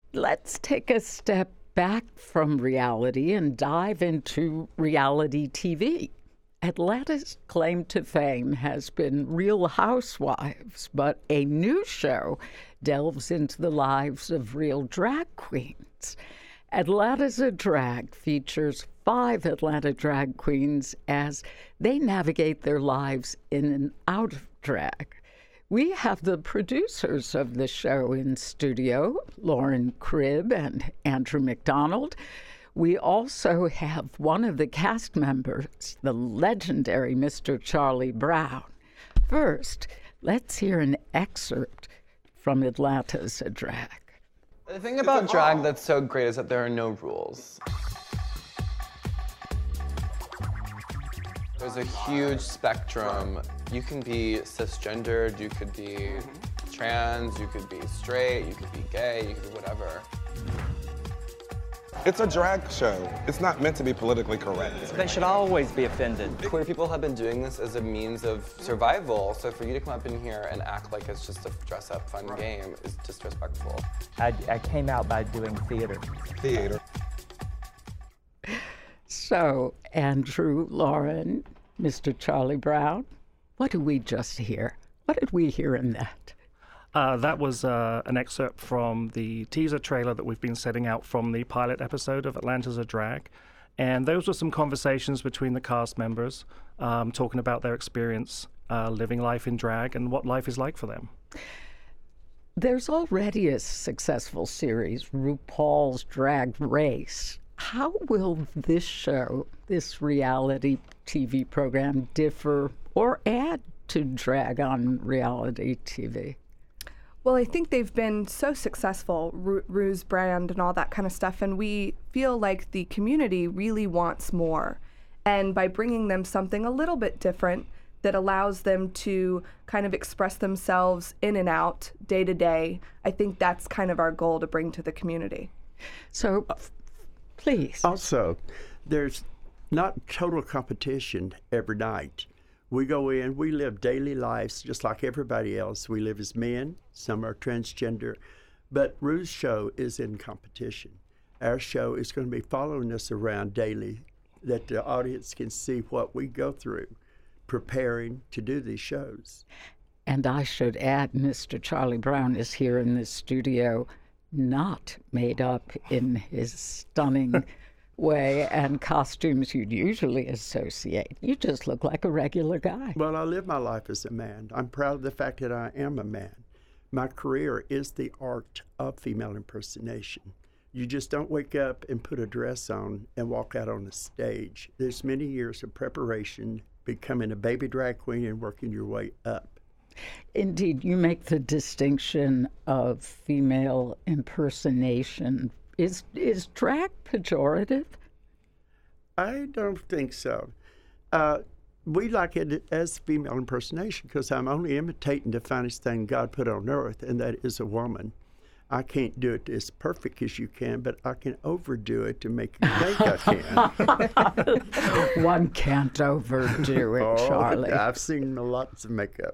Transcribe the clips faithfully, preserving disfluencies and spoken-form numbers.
let's take a step back from reality and dive into reality T V. Atlanta's claim to fame has been Real Housewives, but a new show delves into the lives of real drag queens. Atlanta's a Drag features five Atlanta drag queens as they navigate their lives in and out of drag. We have the producers of the show in studio, Lauren Cribb and Andrew McDonald. We also have one of the cast members, the legendary Mister Charlie Brown. First, let's hear an excerpt from Atlanta's a Drag. The thing about drag that's so great is that there are no rules. There's a huge spectrum. You can be cisgendered, you could be trans, you could be straight, you could be gay, you could be whatever. It's a drag show. It's not meant to be politically correct. They should always be offended. Queer people have been doing this as a means of survival, so for you to come up in here and act like it's just a dress-up fun game is disrespectful. I, I came out by doing theater. Theater. So, Andrew, Lauren, Mister Charlie Brown, what did we just hear? What did we hear in that? Uh, that was uh, an excerpt from the teaser trailer that we've been setting out from the pilot episode of Atlanta's a Drag. And those were some conversations between the cast members, um, talking about their experience uh, living life in drag and what life is like for them. There's already a successful series, RuPaul's Drag Race. How will this show, this reality T V program, differ or add to drag on reality T V? Well, I think they've been so successful, Ru- Ru's brand and all that kind of stuff, and we feel like the community really wants more. And by bringing them something a little bit different that allows them to kind of express themselves in and out, day to day, I think that's kind of our goal to bring to the community. So, please. Also, there's not total competition every night. We go in, we live daily lives just like everybody else. We live as men, some are transgender, but Ru's show is in competition. Our show is going to be following us around daily, that the audience can see what we go through preparing to do these shows. And I should add, Mister Charlie Brown is here in the studio, not made up in his stunning way and costumes you'd usually associate. You just look like a regular guy. Well, I live my life as a man. I'm proud of the fact that I am a man. My career is the art of female impersonation. You just don't wake up and put a dress on and walk out on the stage. There's many years of preparation, becoming a baby drag queen and working your way up. Indeed, you make the distinction of female impersonation. Is is drag pejorative? I don't think so. Uh, we like it as female impersonation because I'm only imitating the finest thing God put on earth, and that is a woman. I can't do it as perfect as you can, but I can overdo it to make you think I can. One can't overdo it, oh, Charlie. I've seen lots of makeup.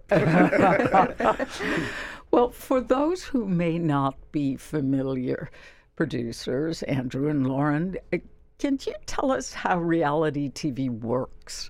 Well, for those who may not be familiar, producers, Andrew and Lauren, can you tell us how reality T V works?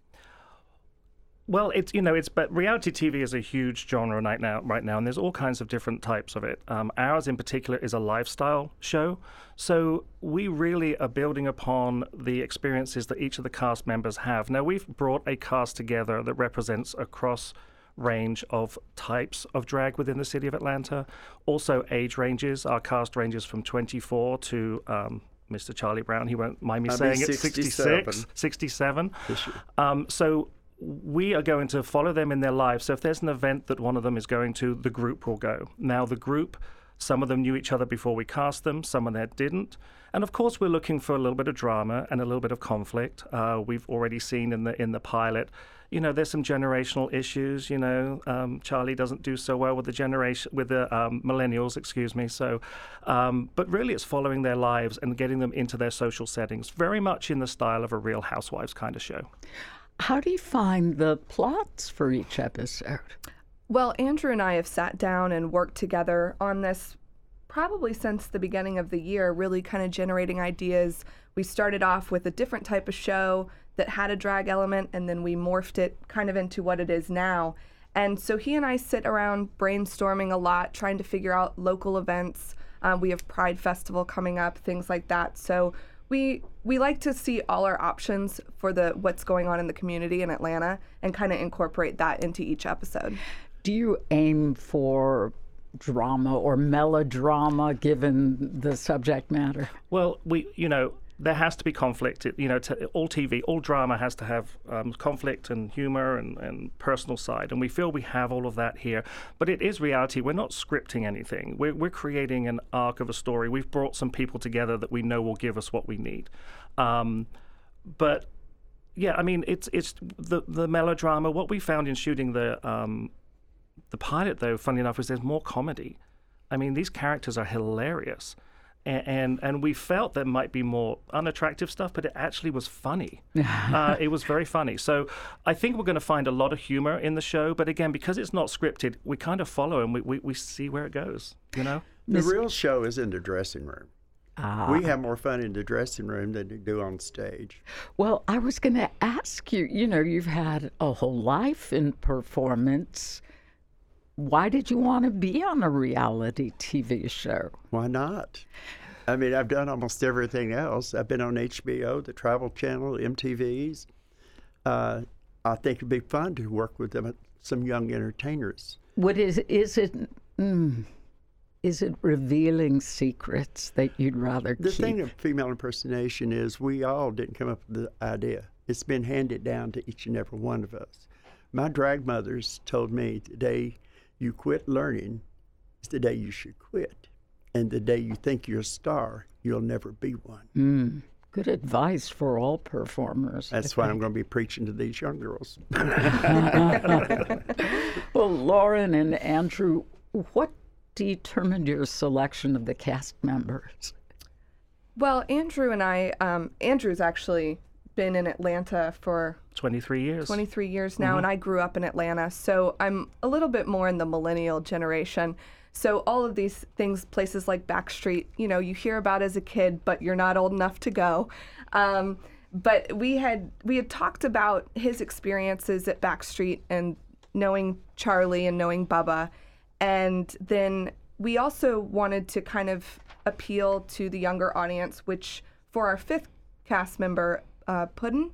Well, it's, you know, it's, but reality T V is a huge genre right now, right now, and there's all kinds of different types of it. Um, ours in particular is a lifestyle show. So we really are building upon the experiences that each of the cast members have. Now, we've brought a cast together that represents a cross range of types of drag within the city of Atlanta. Also age ranges. Our cast ranges from twenty-four to um, Mister Charlie Brown. He won't mind me I'll saying it, sixty-seven. sixty-six, sixty-seven. Um, so we are going to follow them in their lives. So if there's an event that one of them is going to, the group will go. Now, the group, some of them knew each other before we cast them, some of them didn't. And of course, we're looking for a little bit of drama and a little bit of conflict. Uh, we've already seen in the in the pilot, you know, there's some generational issues. You know, um, Charlie doesn't do so well with the generation, with the um, millennials, excuse me. So, um, but really, it's following their lives and getting them into their social settings, very much in the style of a Real Housewives kind of show. How do you find the plots for each episode? Well, Andrew and I have sat down and worked together on this probably since the beginning of the year, really kind of generating ideas. We started off with a different type of show that had a drag element, and then we morphed it kind of into what it is now. And so he and I sit around brainstorming a lot, trying to figure out local events. Um, we have Pride Festival coming up, things like that. So we we like to see all our options for the what's going on in the community in Atlanta and kind of incorporate that into each episode. Do you aim for drama or melodrama given the subject matter? Well, we, you know, there has to be conflict. It, you know, to, all T V, all drama has to have um, conflict and humor and, and personal side. And we feel we have all of that here. But it is reality. We're not scripting anything. We're, we're creating an arc of a story. We've brought some people together that we know will give us what we need. Um, but, yeah, I mean, it's it's the, the melodrama. What we found in shooting the um, the pilot, though, funny enough, is there's more comedy. I mean, these characters are hilarious. And, and and we felt there might be more unattractive stuff, but it actually was funny. uh, it was very funny. So I think we're going to find a lot of humor in the show. But again, because it's not scripted, we kind of follow and we, we, we see where it goes, you know? The real show is in the dressing room. Ah. We have more fun in the dressing room than they do on stage. Well, I was going to ask you, you know, you've had a whole life in performance. Why did you want to be on a reality T V show? Why not? I mean, I've done almost everything else. I've been on H B O, the Travel Channel, M T V's. Uh, I think it'd be fun to work with them, some young entertainers. What is is it? Mm, is it revealing secrets that you'd rather The keep? thing of female impersonation is we all didn't come up with the idea. It's been handed down to each and every one of us. My drag mothers told me today, you quit learning is the day you should quit. And the day you think you're a star, you'll never be one. Mm, good advice for all performers. That's why I'm going to be preaching to these young girls. Well, Lauren and Andrew, what determined your selection of the cast members? Well, Andrew and I, um, Andrew's actually been in Atlanta for twenty-three years. twenty-three years now, Mm-hmm. and I grew up in Atlanta, so I'm a little bit more in the millennial generation. So all of these things, places like Backstreet, you know, you hear about as a kid, but you're not old enough to go. Um, but we had we had talked about his experiences at Backstreet and knowing Charlie and knowing Bubba, and then we also wanted to kind of appeal to the younger audience, which for our fifth cast member, uh, Puddin',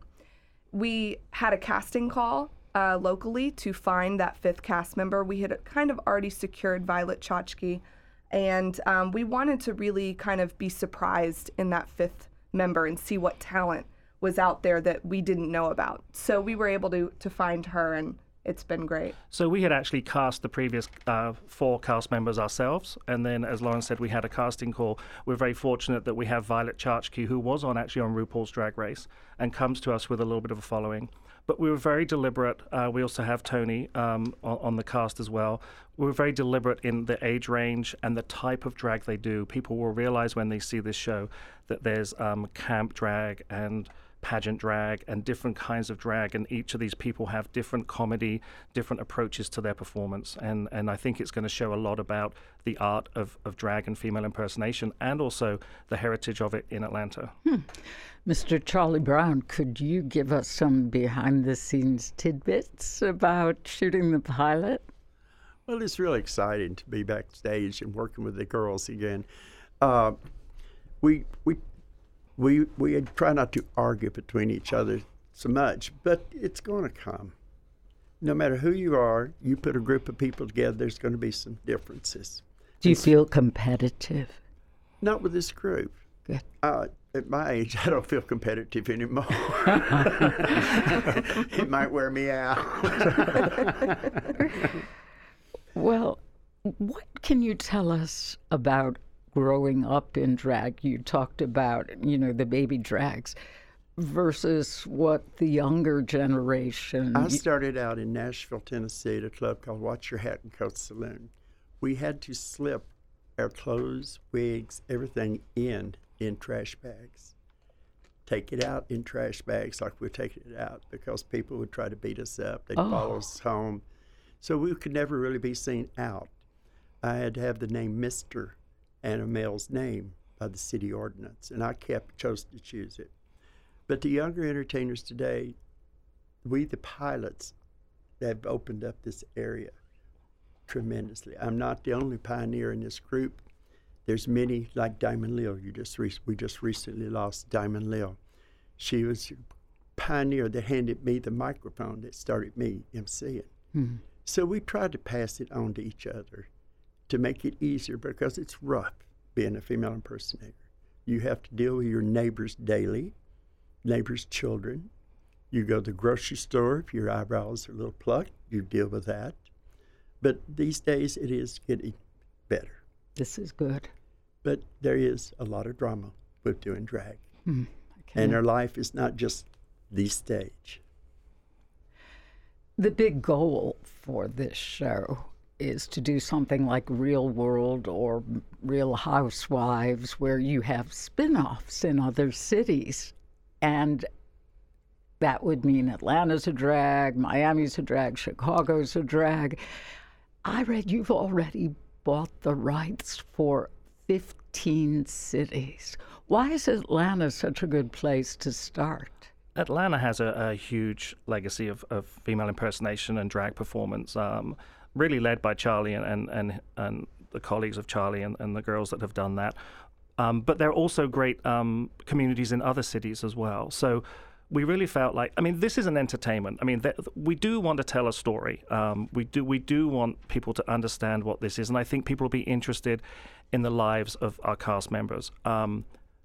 we had a casting call uh, locally to find that fifth cast member. We had kind of already secured Violet Chachki, and um, we wanted to really kind of be surprised in that fifth member and see what talent was out there that we didn't know about. So we were able to to find her, and it's been great. So we had actually cast the previous uh, four cast members ourselves, and then, as Lauren said, we had a casting call. We're very fortunate that we have Violet Chachki, who was on actually on RuPaul's Drag Race, and comes to us with a little bit of a following. But we were very deliberate. Uh, we also have Tony um, on, on the cast as well. We were very deliberate in the age range and the type of drag they do. People will realize when they see this show that there's um, camp drag and pageant drag and different kinds of drag, and each of these people have different comedy, different approaches to their performance, and and I think it's going to show a lot about the art of, of drag and female impersonation, and also the heritage of it in Atlanta. Hmm. Mister Charlie Brown, could you give us some behind-the-scenes tidbits about shooting the pilot? Well, it's really exciting to be backstage and working with the girls again. Uh, we we we we try not to argue between each other so much, but it's going to come. No matter who you are, you put a group of people together, there's going to be some differences. Do you feel competitive? Not with this group. Good. Uh, at my age, I don't feel competitive anymore. It might wear me out. Well, what can you tell us about growing up in drag? You talked about, you know, the baby drags versus what the younger generation... I started out in Nashville, Tennessee at a club called Watch Your Hat and Coat Saloon. We had to slip our clothes, wigs, everything in in trash bags. Take it out in trash bags like we're taking it out, because people would try to beat us up. They'd Oh. follow us home. So we could never really be seen out. I had to have the name Mister and a male's name by the city ordinance, and I kept chose to choose it. But the younger entertainers today, we the pilots, have opened up this area tremendously. I'm not the only pioneer in this group. There's many, like Diamond Lil. You just re- we just recently lost Diamond Lil. She was a pioneer that handed me the microphone that started me emceeing. Mm-hmm. So we tried to pass it on to each other to make it easier, because it's rough being a female impersonator. You have to deal with your neighbors daily, neighbors' children. You go to the grocery store, if your eyebrows are a little plucked, you deal with that. But these days it is getting better. This is good. But there is a lot of drama with doing drag. Mm, and our life is not just the stage. The big goal for this show is to do something like Real World or Real Housewives, where you have spin-offs in other cities. And that would mean Atlanta's a drag, Miami's a drag, Chicago's a drag. I read you've already bought the rights for fifteen cities. Why is Atlanta such a good place to start? Atlanta has a, a huge legacy of, of female impersonation and drag performance, um, really led by Charlie and, and, and, and the colleagues of Charlie and, and the girls that have done that. Um, but there are also great um, communities in other cities as well. So we really felt like, I mean, this is an entertainment. I mean, th- we do want to tell a story. Um, we do we do want people to understand what this is, and I think people will be interested in the lives of our cast members. Um,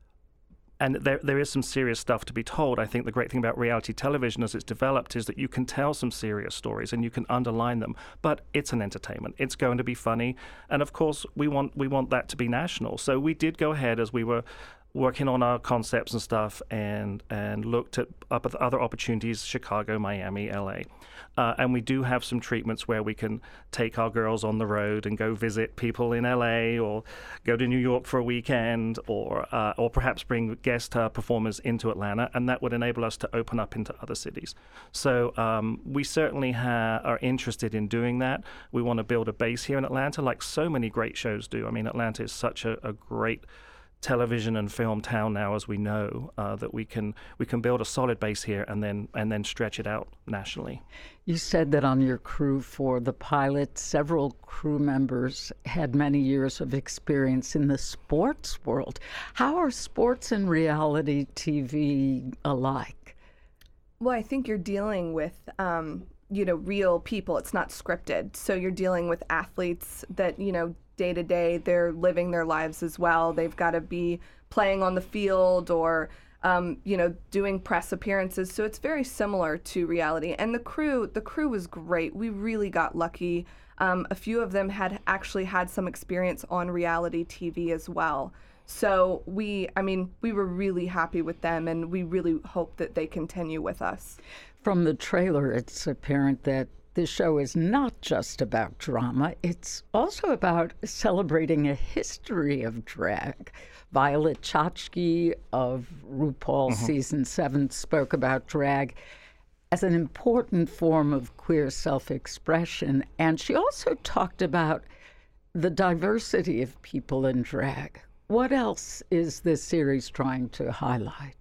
and there there is some serious stuff to be told. I think the great thing about reality television as it's developed is that you can tell some serious stories and you can underline them, but it's an entertainment. It's going to be funny, and of course we want we want that to be national. So we did go ahead as we were working on our concepts and stuff, and and looked at up at other opportunities, Chicago, Miami, L A. Uh, and we do have some treatments where we can take our girls on the road and go visit people in L A, or go to New York for a weekend, or uh, or perhaps bring guest uh, performers into Atlanta, and that would enable us to open up into other cities. So um, we certainly ha- are interested in doing that. We want to build a base here in Atlanta, like so many great shows do. I mean, Atlanta is such a, a great television and film town now, as we know, uh, that we can we can build a solid base here and then and then stretch it out nationally. You said that on your crew for the pilot, several crew members had many years of experience in the sports world. How are sports and reality T V alike? Well, I think you're dealing with um, you know, real people. It's not scripted. So you're dealing with athletes that, you know, day to day, they're living their lives as well. They've got to be playing on the field or, um, you know, doing press appearances. So it's very similar to reality. And the crew, the crew was great. We really got lucky. Um, a few of them had actually had some experience on reality T V as well. So we, I mean, we were really happy with them, and we really hope that they continue with us. From the trailer, it's apparent that this show is not just about drama. It's also about celebrating a history of drag. Violet Chachki of RuPaul mm-hmm. Season seven spoke about drag as an important form of queer self-expression. And she also talked about the diversity of people in drag. What else is this series trying to highlight?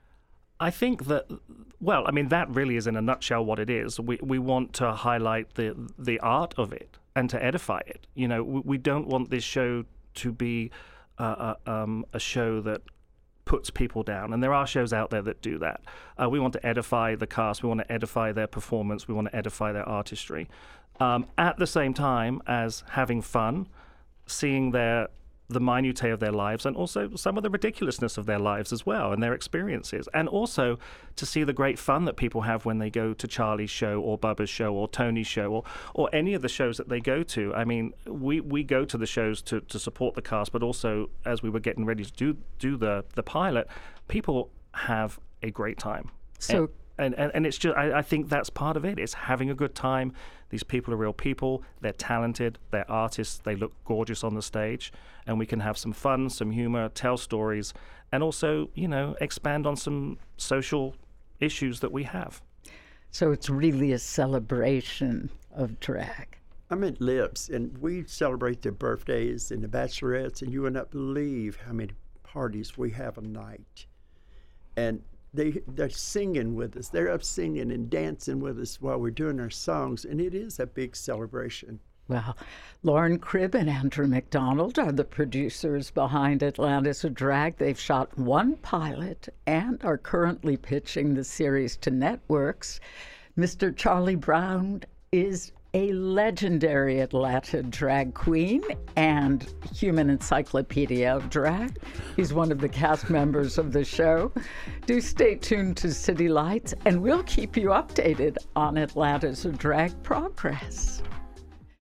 I think that, well, I mean, that really is in a nutshell what it is. We we want to highlight the the art of it and to edify it. You know, we, we don't want this show to be uh, uh, um, a show that puts people down. And there are shows out there that do that. Uh, we want to edify the cast. We want to edify their performance. We want to edify their artistry. Um, at the same time as having fun, seeing their the minutiae of their lives, and also some of the ridiculousness of their lives as well, and their experiences. And also to see the great fun that people have when they go to Charlie's show or Bubba's show or Tony's show or or any of the shows that they go to. I mean, we, we go to the shows to, to support the cast, but also as we were getting ready to do do the, the pilot, people have a great time. So And, and, and it's just, I, I think that's part of it. It's having a good time. These people are real people. They're talented. They're artists. They look gorgeous on the stage. And we can have some fun, some humor, tell stories, and also, you know, expand on some social issues that we have. So it's really a celebration of drag. I'm at Lips, and we celebrate their birthdays and the bachelorettes, and you would not believe how many parties we have a night. And they, they're singing with us. They're up singing and dancing with us while we're doing our songs, and it is a big celebration. Well, Lauren Cribb and Andrew McDonald are the producers behind Atlantis a Drag. They've shot one pilot and are currently pitching the series to networks. Mister Charlie Brown is a legendary Atlanta drag queen and human encyclopedia of drag. He's one of the cast members of the show. Do stay tuned to City Lights, and we'll keep you updated on Atlantis a Drag progress.